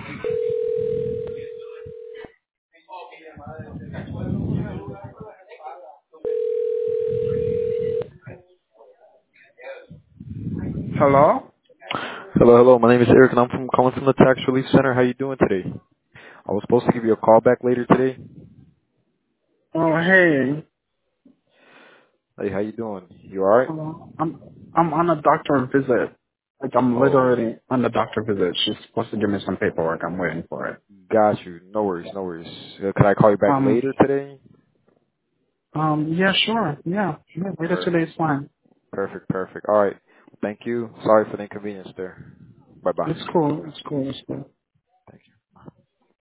Hello? Hello, hello. My name is Eric, and I'm calling from the Tax Relief Center. How you doing today? I was supposed to give you a call back later today. Oh, hey. Hey, how you doing? You all right? Hello. I'm on a doctor visit. Like, I'm Oh, literally on the doctor visit. She's supposed to give me some paperwork. I'm waiting for it. got you. No worries, no worries. Could I call you back Um, later today? yeah, sure. Yeah. Later Per- today is fine. Perfect, perfect. All right. Thank you. Sorry for the inconvenience there. Bye bye. It's cool. It's cool. It's cool.